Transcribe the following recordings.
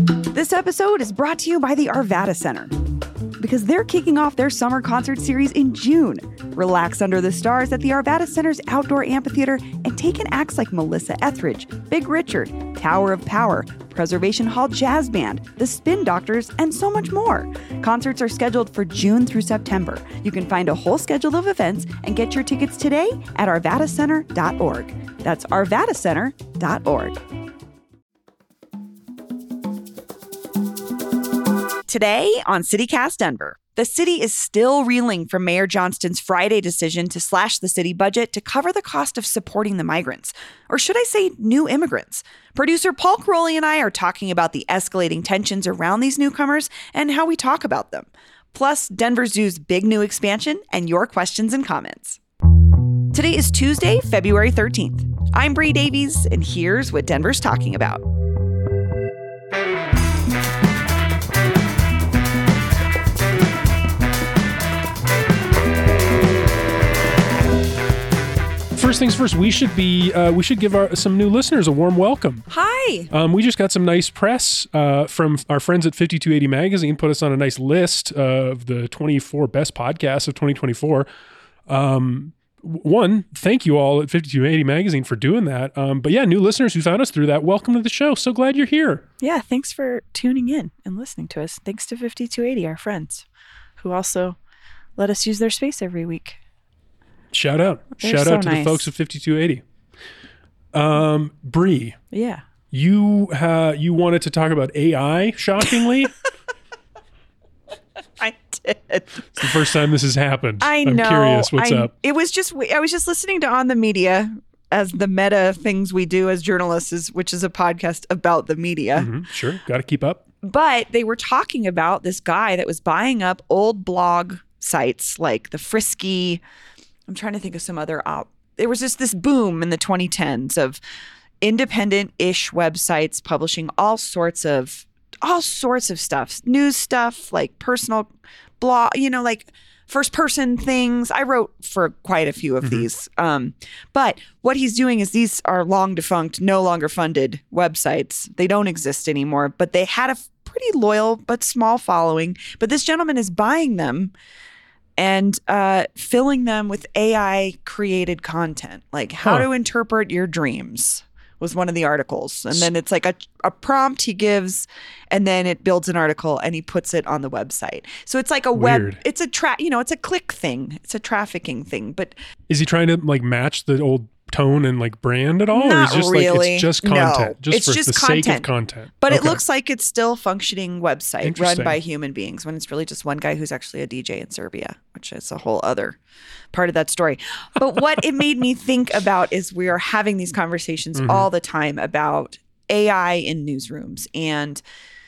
This episode is brought to you by the Arvada Center, because they're kicking off their summer concert series in June. Relax under the stars at the Arvada Center's outdoor amphitheater and take in acts like Melissa Etheridge, Big Richard, Tower of Power, Preservation Hall Jazz Band, The Spin Doctors, and so much more. Concerts are scheduled for June through September. You can find a whole schedule of events and get your tickets today at arvadacenter.org. That's arvadacenter.org. Today on CityCast Denver, the city is still reeling from Mayor Johnston's Friday decision to slash the city budget to cover the cost of supporting the migrants, or should I say new immigrants. Producer Paul Caroli and I are talking about the escalating tensions around these newcomers and how we talk about them, plus Denver Zoo's big new expansion and your questions and comments. Today is Tuesday, February 13th. I'm Bree Davies, and here's what Denver's talking about. First things first, we should give some new listeners a warm welcome. Hi. We just got some nice press from our friends at 5280 Magazine, put us on a nice list of the 24 best podcasts of 2024. One, thank you all at 5280 Magazine for doing that. But yeah, new listeners who found us through that, welcome to the show. So glad you're here. Yeah, thanks for tuning in and listening to us. Thanks to 5280, our friends, who also let us use their space every week. Shout out. Shout out to the folks of 5280. Bree. Yeah. You wanted to talk about AI, shockingly. I did. It's the first time this has happened. I know. I'm curious. What's up? I was just listening to On the Media, as the meta things we do as journalists, which is a podcast about the media. Mm-hmm. Sure. Got to keep up. But they were talking about this guy that was buying up old blog sites like the Frisky. I'm trying to think of some other there was just this boom in the 2010s of independent-ish websites publishing all sorts of stuff, news stuff, like personal blog, like first-person things. I wrote for quite a few of these. But what he's doing is these are long defunct, no longer funded websites. They don't exist anymore, but they had a pretty loyal but small following. But this gentleman is buying them and filling them with AI-created content, like how to interpret your dreams was one of the articles. And then it's like a prompt he gives, and then it builds an article, and he puts it on the website. So it's like a Weird. It's it's a click thing. It's a trafficking thing. But is he trying to match the old tone and brand at all? Not or is it just really. It's just content? No, it's for just the content. sake of content. But Okay. it looks like it's still functioning website run Interesting. by human beings when it's really just one guy who's actually a DJ in Serbia, which is a whole other part of that story. But what it made me think about is we are having these conversations all the time about AI in newsrooms. And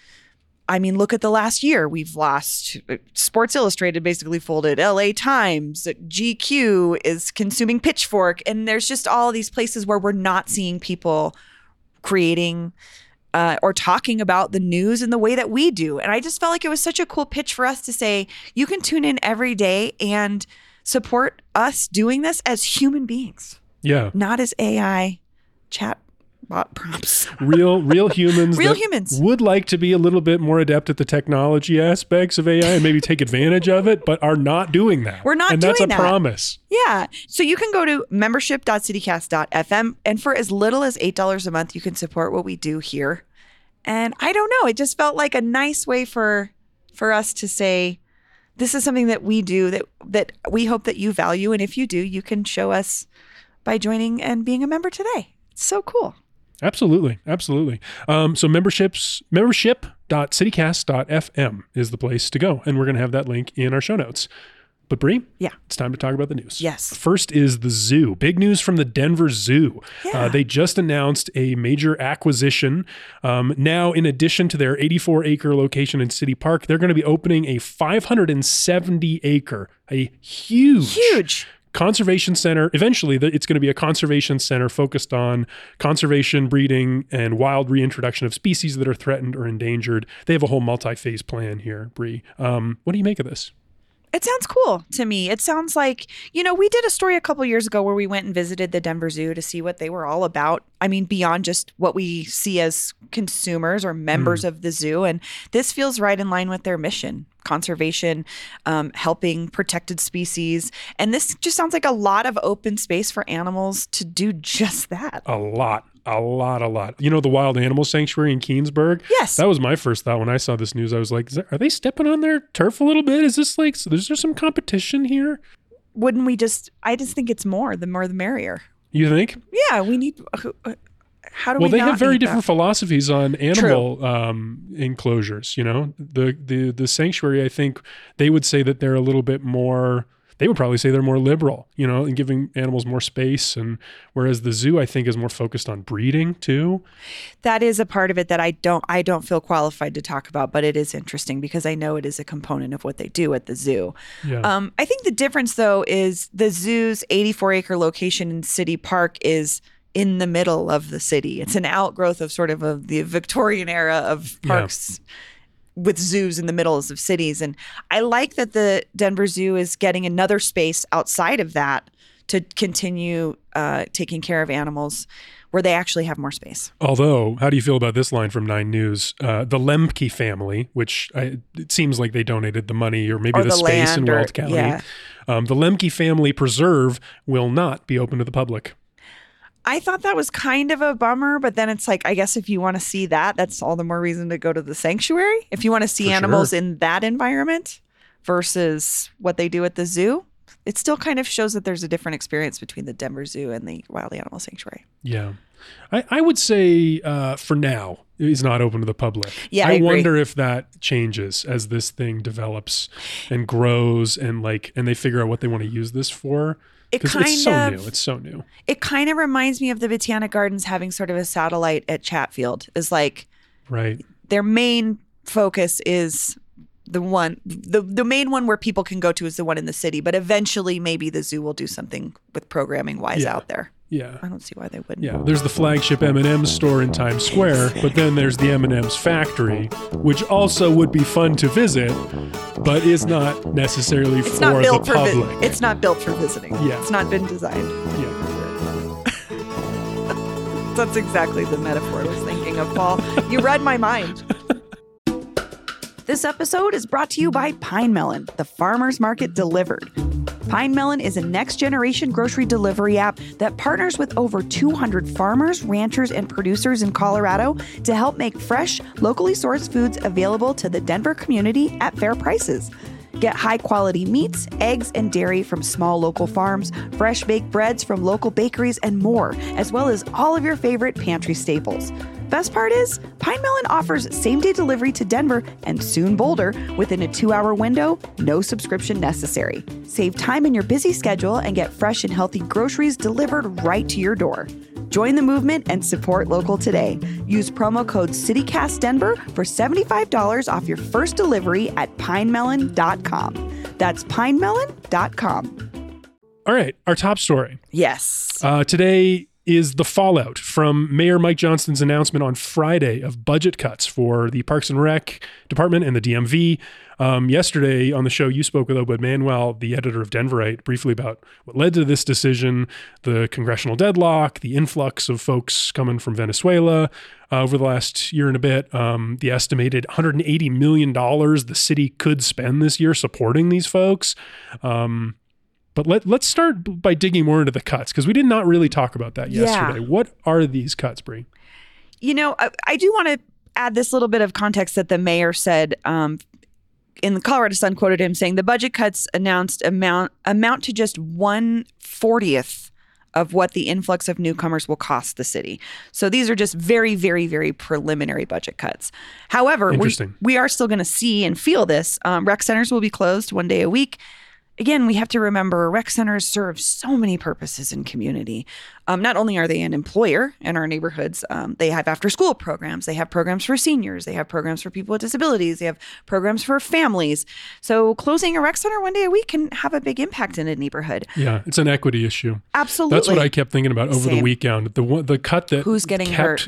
I mean, look at the last year. We've lost Sports Illustrated basically folded, LA Times, GQ is consuming Pitchfork. And there's just all these places where we're not seeing people creating or talking about the news in the way that we do. And I just felt like it was such a cool pitch for us to say, you can tune in every day and support us doing this as human beings. Yeah. Not as AI chat bot prompts. Real humans. Real that humans. would like to be a little bit more adept at the technology aspects of AI and maybe take advantage of it, but are not doing that. We're not and doing that's a that. promise. Yeah. So you can go to membership.citycast.fm, and for as little as $8 a month, you can support what we do here. And I don't know, it just felt like a nice way for us to say, this is something that we do that we hope that you value. And if you do, you can show us by joining and being a member today. It's so cool. Absolutely. So membership.citycast.fm is the place to go. And we're going to have that link in our show notes. But Bree, Yeah. it's time to talk about the news. Yes. First is the zoo. Big news from the Denver Zoo. Yeah. They just announced a major acquisition. Now, in addition to their 84-acre location in City Park, they're going to be opening a 570-acre, a huge conservation center. Eventually, it's going to be a conservation center focused on conservation, breeding, and wild reintroduction of species that are threatened or endangered. They have a whole multi-phase plan here, Bree. What do you make of this? It sounds cool to me. It sounds like, we did a story a couple years ago where we went and visited the Denver Zoo to see what they were all about. I mean, beyond just what we see as consumers or members of the zoo. And this feels right in line with their mission: conservation, helping protected species. And this just sounds like a lot of open space for animals to do just that. A lot. The Wild Animal Sanctuary in Keensburg? Yes. That was my first thought when I saw this news. I was like, are they stepping on their turf a little bit? Is this like, is there some competition here? Wouldn't we I just think it's more the merrier. You think? Yeah, we need, how do we Well, they not have very need different that? philosophies on animal enclosures, The sanctuary, I think they would say that they're a little bit more, they would probably say they're more liberal, and giving animals more space. And whereas the zoo, I think, is more focused on breeding too. That is a part of it that I don't feel qualified to talk about, but it is interesting because I know it is a component of what they do at the zoo. Yeah. I think the difference, though, is the zoo's 84-acre location in City Park is in the middle of the city. It's an outgrowth of sort of the Victorian era of parks. Yeah. With zoos in the middles of cities. And I like that the Denver Zoo is getting another space outside of that to continue taking care of animals where they actually have more space. Although, how do you feel about this line from 9 News? The Lemke family, which it seems like they donated the money or maybe the space in Weld County. Yeah. The Lemke family preserve will not be open to the public. I thought that was kind of a bummer, but then it's like, I guess if you want to see that, that's all the more reason to go to the sanctuary. If you want to see animals in that environment versus what they do at the zoo, it still kind of shows that there's a different experience between the Denver Zoo and the Wild Animal Sanctuary. Yeah. I would say for now, it's not open to the public. Yeah, I wonder if that changes as this thing develops and grows and they figure out what they want to use this for. Because it's so new. It kind of reminds me of the Botanic Gardens having sort of a satellite at Chatfield. It's like their main focus is the main one where people can go to is the one in the city. But eventually maybe the zoo will do something with programming wise out there. Yeah. I don't see why they wouldn't. Yeah. There's the flagship M&M's store in Times Square, but then there's the M&M's factory, which also would be fun to visit, but is not necessarily for the public. It's not built for visiting. Yeah. It's not been designed. Yeah. That's exactly the metaphor I was thinking of, Paul. You read my mind. This episode is brought to you by Pine Melon, the farmer's market delivered. Pine Melon is a next-generation grocery delivery app that partners with over 200 farmers, ranchers, and producers in Colorado to help make fresh, locally sourced foods available to the Denver community at fair prices. Get high-quality meats, eggs, and dairy from small local farms, fresh baked breads from local bakeries, and more, as well as all of your favorite pantry staples. Best part is, Pine Melon offers same-day delivery to Denver and soon Boulder within a 2-hour window, no subscription necessary. Save time in your busy schedule and get fresh and healthy groceries delivered right to your door. Join the movement and support local today. Use promo code CityCastDenver for $75 off your first delivery at pinemelon.com. That's pinemelon.com. All right, our top story. Yes. Today is the fallout from Mayor Mike Johnston's announcement on Friday of budget cuts for the Parks and Rec Department and the DMV. Yesterday on the show, you spoke with Obed Manuel, the editor of Denverite, briefly about what led to this decision, the congressional deadlock, the influx of folks coming from Venezuela over the last year and a bit, the estimated $180 million the city could spend this year supporting these folks. But let's start by digging more into the cuts, because we did not really talk about that yesterday. What are these cuts, Brie? I do want to add this little bit of context that the mayor said in the Colorado Sun, quoted him saying the budget cuts announced amount to just 1/40th of what the influx of newcomers will cost the city. So these are just very, very, very preliminary budget cuts. However, we are still going to see and feel this. Rec centers will be closed 1 day a week. Again, we have to remember rec centers serve so many purposes in community. Not only are they an employer in our neighborhoods, they have after-school programs. They have programs for seniors. They have programs for people with disabilities. They have programs for families. So closing a rec center 1 day a week can have a big impact in a neighborhood. Yeah, it's an equity issue. Absolutely. That's what I kept thinking about over the weekend. The cut that who's getting hurt?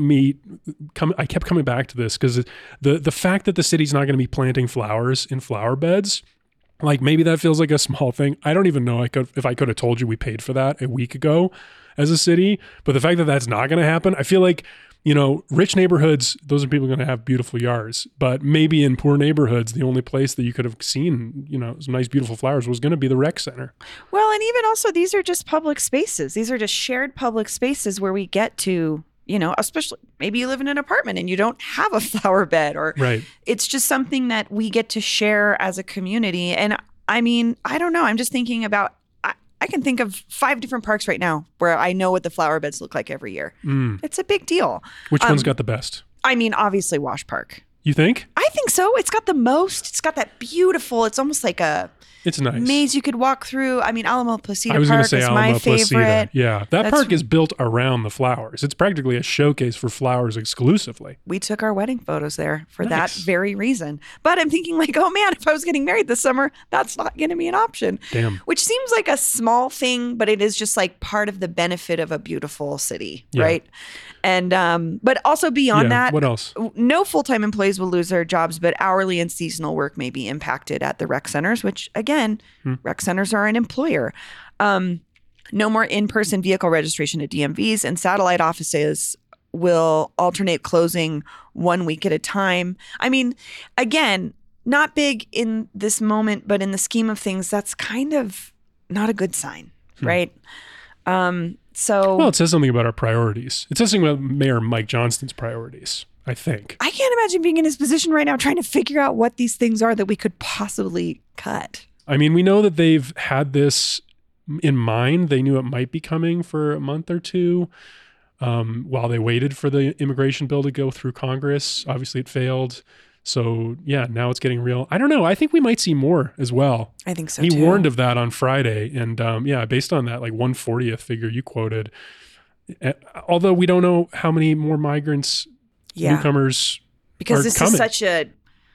I kept coming back to this because the fact that the city's not going to be planting flowers in flower beds Like maybe that feels like a small thing. I don't even know if I could have told you we paid for that a week ago as a city. But the fact that that's not going to happen, I feel like, rich neighborhoods, those are people going to have beautiful yards. But maybe in poor neighborhoods, the only place that you could have seen, some nice, beautiful flowers was going to be the rec center. Well, and even also, these are just public spaces. These are just shared public spaces where we get to, especially maybe you live in an apartment and you don't have a flower bed, or right. It's just something that we get to share as a community. And I mean, I don't know. I'm just thinking about, I can think of 5 different parks right now where I know what the flower beds look like every year. It's a big deal. Which one's got the best? I mean, obviously Wash Park. You think? I think so. It's got the most. It's got that beautiful, it's almost like it's nice maze you could walk through. I mean, Alamo Placida I was Park going to say is Alamo my Placida. favorite. Yeah, that park is built around the flowers. It's practically a showcase for flowers exclusively. We took our wedding photos there for Nice. that very reason. But I'm thinking like, oh man, if I was getting married this summer, that's not going to be an option. Damn. Which seems like a small thing, but it is just like part of the benefit of a beautiful city, Yeah. right? And but also beyond that, what else? no full-time employees will lose their jobs, but hourly and seasonal work may be impacted at the rec centers, which again, rec centers are an employer. No more in-person vehicle registration at DMVs, and satellite offices will alternate closing 1 week at a time. I mean, again, not big in this moment, but in the scheme of things, that's kind of not a good sign, right? Well, it says something about our priorities. It says something about Mayor Mike Johnston's priorities, I think. I can't imagine being in his position right now trying to figure out what these things are that we could possibly cut. I mean, we know that they've had this in mind. They knew it might be coming for a month or two while they waited for the immigration bill to go through Congress. Obviously, it failed. So, yeah, now it's getting real. I don't know. I think we might see more as well. I think so, He too. warned of that on Friday. And, based on that, like 1/40th figure you quoted, although we don't know how many more migrants, newcomers because are this coming. is such a,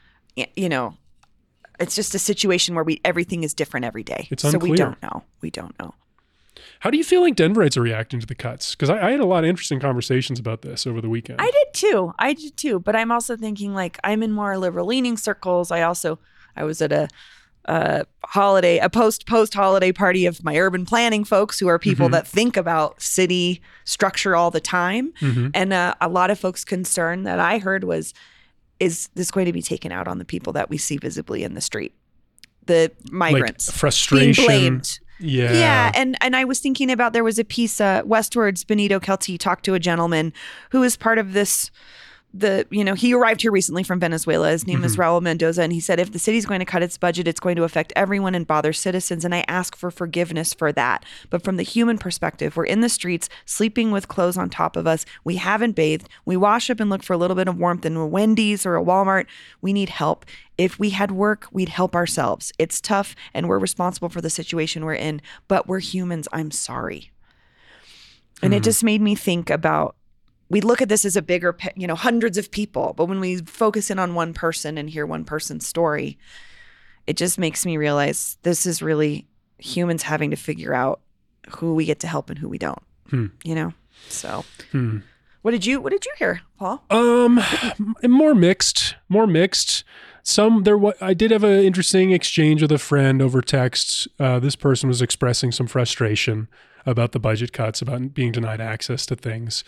it's just a situation where everything is different every day. It's so unclear. We don't know. How do you feel like Denverites are reacting to the cuts? Because I had a lot of interesting conversations about this over the weekend. I did too. But I'm also thinking like I'm in more liberal leaning circles. I was at a post-holiday party of my urban planning folks who are people that think about city structure all the time. And a lot of folks' concern that I heard was, is this going to be taken out on the people that we see visibly in the street? The migrants. Like frustration. Being blamed. Yeah. And I was thinking about, there was a piece, Westward's Benito Kelty talked to a gentleman who is part of this, he arrived here recently from Venezuela. His name is Raul Mendoza. And he said, if the city's going to cut its budget, it's going to affect everyone and bother citizens. And I ask for forgiveness for that. But from the human perspective, we're in the streets, sleeping with clothes on top of us. We haven't bathed. We wash up and look for a little bit of warmth in a Wendy's or a Walmart. We need help. If we had work, we'd help ourselves. It's tough and we're responsible for the situation we're in, but we're humans. I'm sorry. And it just made me think about, we look at this as a bigger, hundreds of people, but when we focus in on one person and hear one person's story, it just makes me realize this is really humans having to figure out who we get to help and who we don't, So what did you hear, Paul? More mixed. I did have an interesting exchange with a friend over text. This person was expressing some frustration about the budget cuts, about being denied access to things.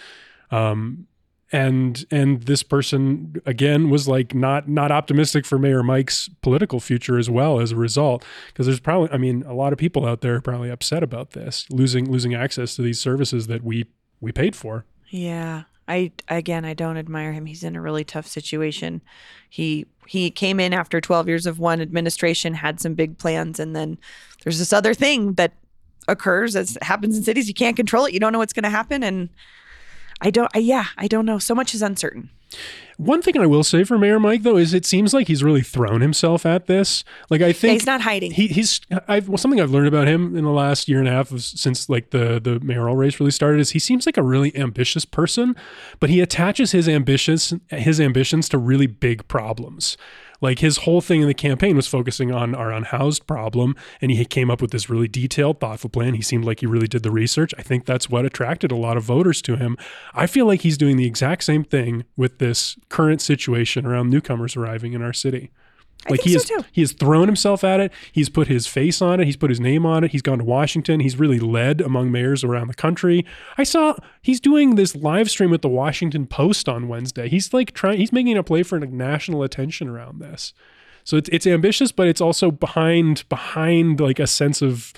And this person again was like not optimistic for Mayor Mike's political future as well as a result, because there's probably, a lot of people out there are probably upset about this, losing access to these services that we paid for. Yeah. I don't admire him. He's in a really tough situation. He came in after 12 years of one administration, had some big plans, and then there's this other thing that occurs, as happens in cities. You can't control it. You don't know what's going to happen, and I don't know. So much is uncertain. One thing I will say for Mayor Mike, though, is it seems like he's really thrown himself at this. Like, I think he's not hiding. Something I've learned about him in the last year and a half since like the mayoral race really started is he seems like a really ambitious person, but he attaches his ambitions to really big problems. Like his whole thing in the campaign was focusing on our unhoused problem, and he came up with this really detailed, thoughtful plan. He seemed like he really did the research. I think that's what attracted a lot of voters to him. I feel like he's doing the exact same thing with this current situation around newcomers arriving in our city. Like he has thrown himself at it. He's put his face on it. He's put his name on it. He's gone to Washington. He's really led among mayors around the country. I saw he's doing this live stream with the Washington Post on Wednesday. He's like he's making a play for like national attention around this. So it's ambitious, but it's also behind like a sense of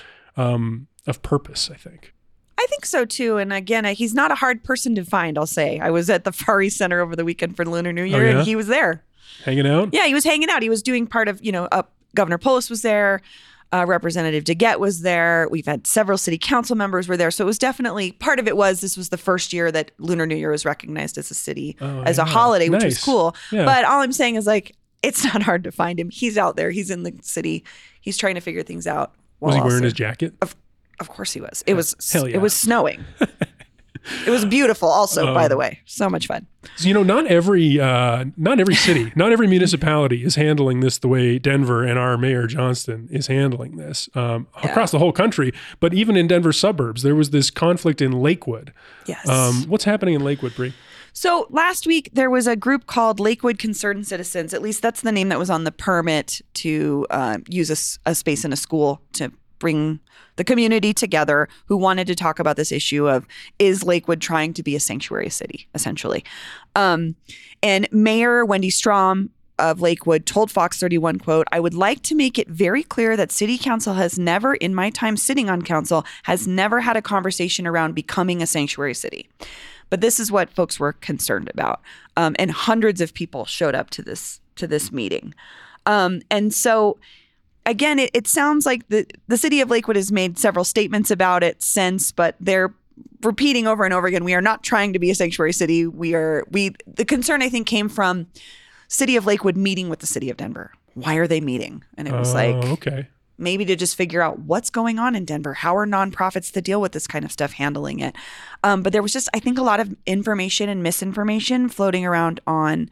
purpose, I think. I think so too. And again, he's not a hard person to find, I'll say. I was at the Far East Center over the weekend for Lunar New Year, and he was there. Hanging out? Yeah, he was hanging out. He was doing part of, Governor Polis was there. Representative DeGette was there. We've had several city council members were there. So it was definitely, part of it was, this was the first year that Lunar New Year was recognized as a city, as a holiday, which was cool. Yeah. But all I'm saying is like, it's not hard to find him. He's out there. He's in the city. He's trying to figure things out. Was he wearing his jacket? Of course he was. It was It was snowing. It was beautiful also, by the way. So much fun. So, not every city, not every municipality is handling this the way Denver and our Mayor Johnston is handling this across the whole country. But even in Denver suburbs, there was this conflict in Lakewood. Yes. What's happening in Lakewood, Bree? So last week, there was a group called Lakewood Concerned Citizens. At least that's the name that was on the permit to use a space in a school to bring the community together, who wanted to talk about this issue of, is Lakewood trying to be a sanctuary city, essentially? And Mayor Wendy Strom of Lakewood told Fox 31, quote, "I would like to make it very clear that City Council has never, in my time sitting on council, has never had a conversation around becoming a sanctuary city." But this is what folks were concerned about. And hundreds of people showed up to this meeting. And so, again, it sounds like the city of Lakewood has made several statements about it since, but they're repeating over and over again, we are not trying to be a sanctuary city. The concern, I think, came from city of Lakewood meeting with the city of Denver. Why are they meeting? And it was maybe to just figure out what's going on in Denver. How are nonprofits that deal with this kind of stuff handling it? But there was just, I think, a lot of information and misinformation floating around on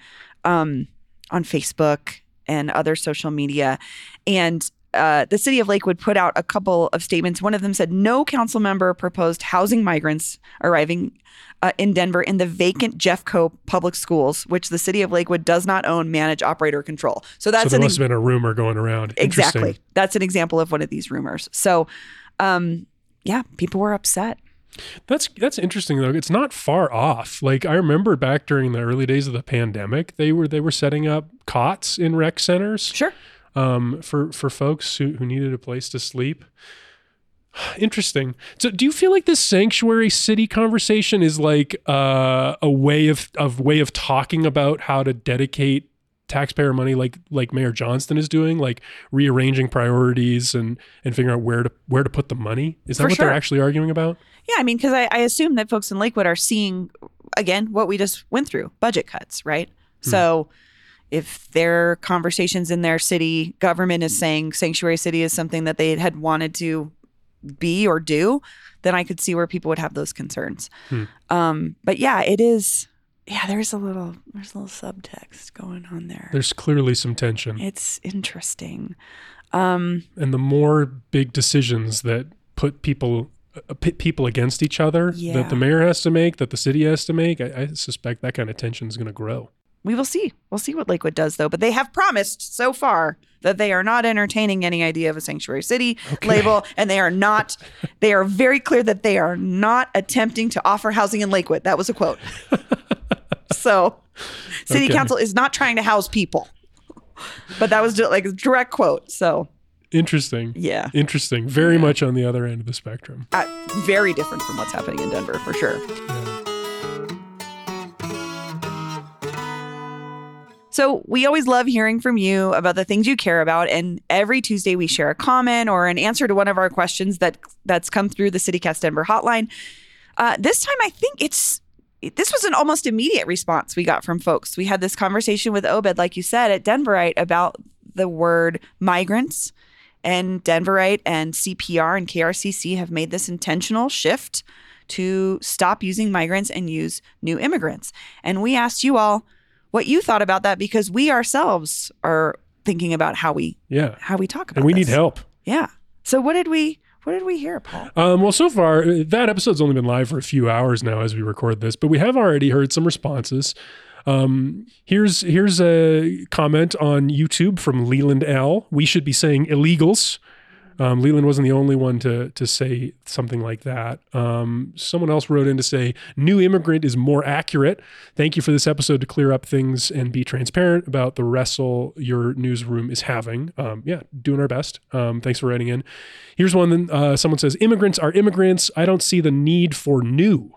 Facebook and other social media. And the city of Lakewood put out a couple of statements. One of them said, no council member proposed housing migrants arriving in Denver in the vacant Jeffco public schools, which the city of Lakewood does not own, manage, operate, or control. So there must have been a rumor going around. Exactly. That's an example of one of these rumors. So, people were upset. That's interesting though. It's not far off. Like I remember back during the early days of the pandemic, they were setting up cots in rec centers. Sure. For folks who needed a place to sleep. Interesting. So do you feel like this sanctuary city conversation is like a way of talking about how to dedicate taxpayer money like Mayor Johnston is doing, like rearranging priorities and figuring out where to put the money? Is that what they're actually arguing about? Yeah, I mean, because I assume that folks in Lakewood are seeing, again, what we just went through, budget cuts, right? So if their conversations in their city government is saying sanctuary city is something that they had wanted to be or do, then I could see where people would have those concerns. But yeah, it is. Yeah, there's a little subtext going on there. There's clearly some tension. It's interesting. And the more big decisions that put people against each other that the mayor has to make, that the city has to make, I suspect that kind of tension is going to grow. We will see. We'll see what Lakewood does, though. But they have promised so far that they are not entertaining any idea of a sanctuary city label. And they are very clear that they are not attempting to offer housing in Lakewood. That was a quote. So city council is not trying to house people. But that was like a direct quote. So interesting. Yeah. Interesting. Very much on the other end of the spectrum. Very different from what's happening in Denver, for sure. Yeah. So we always love hearing from you about the things you care about. And every Tuesday we share a comment or an answer to one of our questions that's come through the CityCast Denver hotline. This time, I think this was an almost immediate response we got from folks. We had this conversation with Obed, like you said, at Denverite about the word migrants. And Denverite and CPR and KRCC have made this intentional shift to stop using migrants and use new immigrants. And we asked you all what you thought about that, because we ourselves are thinking about how we talk about it. And we need help. Yeah. So what did we hear, Paul? Well, so far, that episode's only been live for a few hours now as we record this, but we have already heard some responses. Here's a comment on YouTube from Leland L. We should be saying illegals. Leland wasn't the only one to say something like that. Someone else wrote in to say, new immigrant is more accurate. Thank you for this episode to clear up things and be transparent about the wrestle your newsroom is having. Doing our best. Thanks for writing in. Here's one. Someone says, immigrants are immigrants. I don't see the need for new.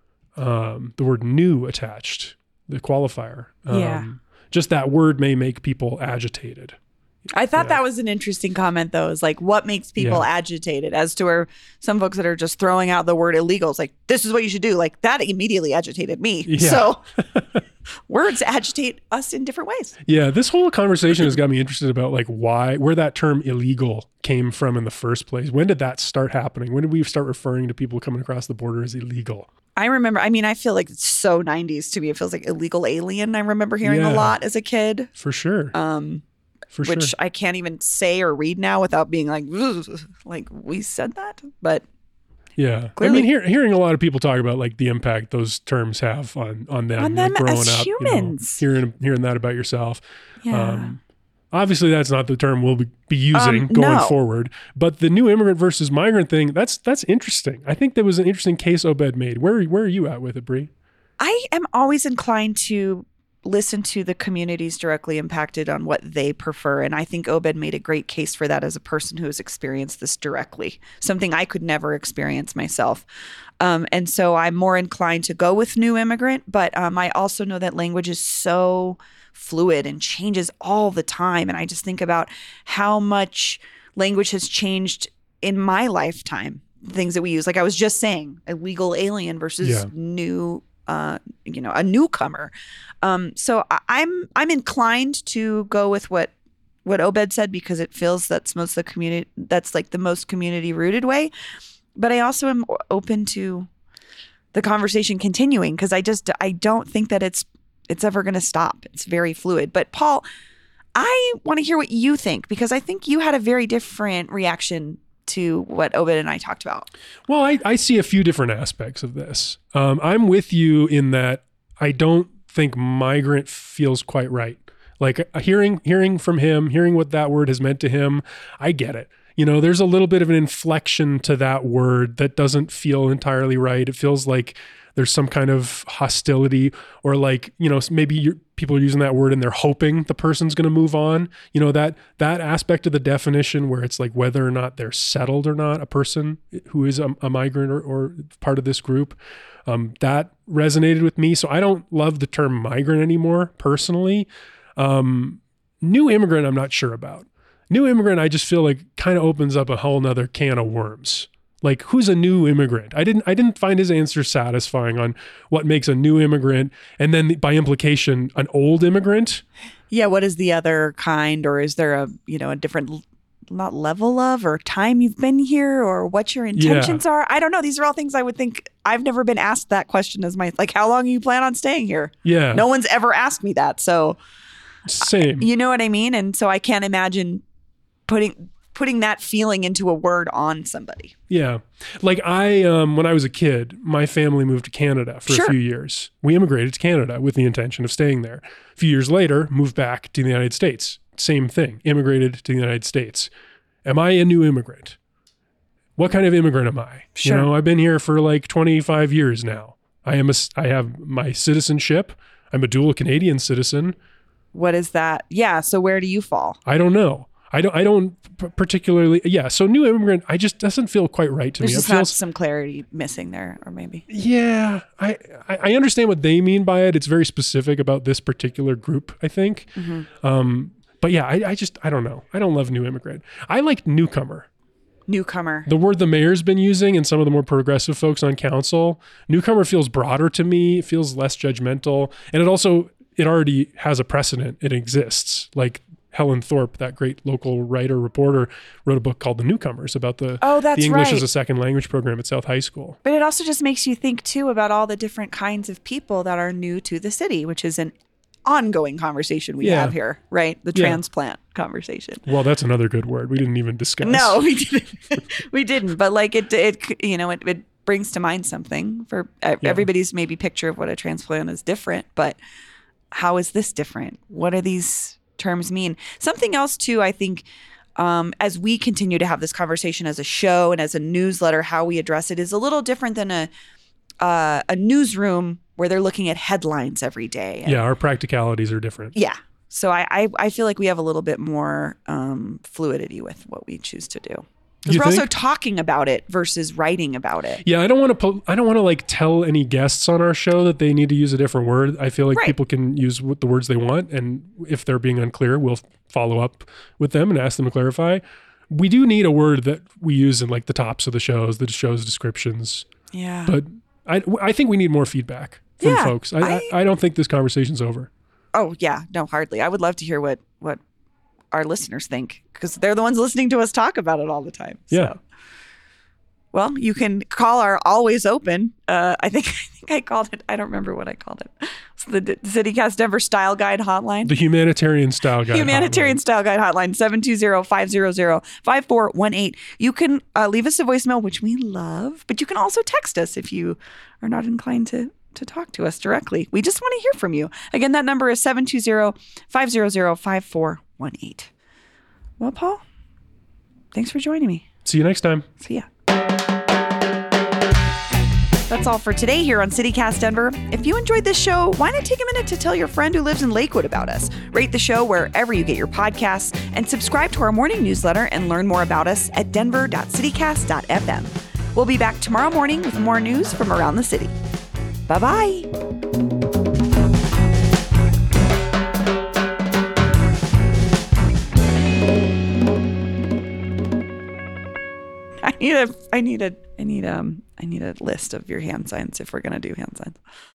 The word new attached, the qualifier. Just that word may make people agitated. I thought that was an interesting comment, though, is like what makes people agitated, as to where some folks that are just throwing out the word illegal. It's like, this is what you should do. Like that immediately agitated me. Yeah. So words agitate us in different ways. Yeah. This whole conversation has got me interested about like where that term illegal came from in the first place. When did that start happening? When did we start referring to people coming across the border as illegal? I remember, I feel like it's so 90s to me. It feels like illegal alien. I remember hearing a lot as a kid. For sure. Which I can't even say or read now without being like we said that. But yeah, clearly. Hearing a lot of people talk about like the impact those terms have on them like, growing as up, humans. Hearing that about yourself. Yeah. Obviously, that's not the term we'll be using going forward. But the new immigrant versus migrant thing, that's interesting. I think that was an interesting case Obed made. Where are you at with it, Bree? I am always inclined to listen to the communities directly impacted on what they prefer. And I think Obed made a great case for that as a person who has experienced this directly, something I could never experience myself. And so I'm more inclined to go with new immigrant, but I also know that language is so fluid and changes all the time. And I just think about how much language has changed in my lifetime, things that we use. Like I was just saying, illegal alien versus new a newcomer. So I'm inclined to go with what Obed said, because it feels that's most of the community. That's like the most community rooted way. But I also am open to the conversation continuing, because I don't think that it's ever going to stop. It's very fluid. But Paul, I want to hear what you think, because I think you had a very different reaction to what Obed and I talked about. Well, I see a few different aspects of this. I'm with you in that I don't think migrant feels quite right. Like hearing from him, hearing what that word has meant to him, I get it. There's a little bit of an inflection to that word that doesn't feel entirely right. It feels like there's some kind of hostility, or like, maybe people are using that word and they're hoping the person's going to move on. That aspect of the definition where it's like whether or not they're settled or not, a person who is a migrant or part of this group, that resonated with me. So I don't love the term migrant anymore, personally. New immigrant, I'm not sure about. New immigrant, I just feel like kind of opens up a whole nother can of worms. Like, who's a new immigrant? I didn't find his answer satisfying on what makes a new immigrant, and then by implication, an old immigrant. Yeah, what is the other kind, or is there a different not level of or time you've been here, or what your intentions are? I don't know. These are all things I would think. I've never been asked that question as like, how long you plan on staying here? Yeah. No one's ever asked me that. So same. You know what I mean? And so I can't imagine putting that feeling into a word on somebody. Yeah. Like when I was a kid, my family moved to Canada for a few years. We immigrated to Canada with the intention of staying there. A few years later, moved back to the United States. Same thing, immigrated to the United States. Am I a new immigrant? What kind of immigrant am I? Sure. I've been here for like 25 years now. I have my citizenship. I'm a dual Canadian citizen. What is that? Yeah. So where do you fall? I don't know. I don't particularly. Yeah. So new immigrant, I just doesn't feel quite right to me. There's just some clarity missing there, or maybe. Yeah. I understand what they mean by it. It's very specific about this particular group, I think. Mm-hmm. But yeah, I don't know. I don't love new immigrant. I like newcomer. Newcomer. The word the mayor's been using and some of the more progressive folks on council. Newcomer feels broader to me. It feels less judgmental. And it already has a precedent. It exists. Like Helen Thorpe, that great local writer, reporter, wrote a book called The Newcomers about the English as a second language program at South High School. But it also just makes you think too about all the different kinds of people that are new to the city, which is an ongoing conversation we have here, right? The transplant conversation. Well, that's another good word we didn't even discuss. No, we didn't. We didn't. But like it brings to mind something for everybody's maybe picture of what a transplant is different. But how is this different? What do these terms mean? Something else too, I think, as we continue to have this conversation as a show and as a newsletter, how we address it is a little different than a newsroom where they're looking at headlines every day. Yeah, our practicalities are different. Yeah. So I feel like we have a little bit more fluidity with what we choose to do. Because we're also talking about it versus writing about it. Yeah, I don't want to like tell any guests on our show that they need to use a different word. I feel like people can use the words they want, and if they're being unclear, we'll follow up with them and ask them to clarify. We do need a word that we use in like the tops of the show's descriptions. Yeah. But I think we need more feedback from folks. I don't think this conversation's over. Oh yeah, no, hardly. I would love to hear what our listeners think, because they're the ones listening to us talk about it all the time. Yeah. So. Well, you can call our Always Open. I think I called it. I don't remember what I called it. It's the CityCast Denver Style Guide Hotline. The Humanitarian Style Guide. Humanitarian Style Guide Hotline, 720-500-5418. You can leave us a voicemail, which we love, but you can also text us if you are not inclined to talk to us directly. We just want to hear from you. Again, that number is 720-500-5418. Well, Paul, thanks for joining me. See you next time. See ya. That's all for today here on CityCast Denver. If you enjoyed this show, why not take a minute to tell your friend who lives in Lakewood about us? Rate the show wherever you get your podcasts, and subscribe to our morning newsletter and learn more about us at denver.citycast.fm. We'll be back tomorrow morning with more news from around the city. Bye-bye. I need a list of your hand signs if we're going to do hand signs.